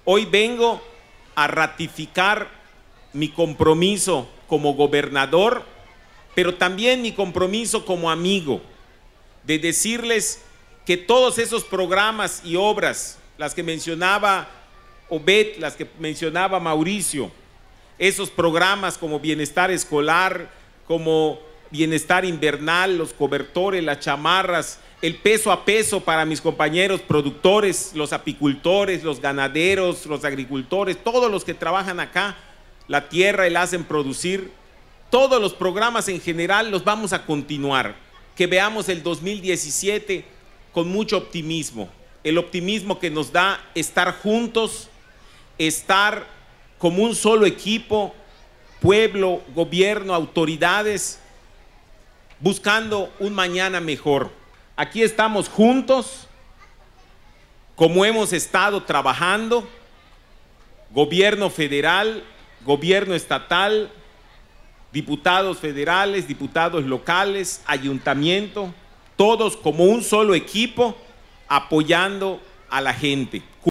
Hoy vengo a ratificar mi compromiso como gobernador, pero también mi compromiso como amigo, de decirles que todos esos programas y obras, las que mencionaba Obed, las que mencionaba Mauricio, esos programas como bienestar escolar, como bienestar invernal, los cobertores, las chamarras, el peso a peso para mis compañeros productores, los apicultores, los ganaderos, los agricultores, todos los que trabajan acá, la tierra y la hacen producir, todos los programas en general los vamos a continuar. Que veamos el 2017 con mucho optimismo, el optimismo que nos da estar juntos, estar como un solo equipo, pueblo, gobierno, autoridades, buscando un mañana mejor. Aquí estamos juntos, como hemos estado trabajando, gobierno federal, gobierno estatal, diputados federales, diputados locales, ayuntamiento, todos como un solo equipo apoyando a la gente.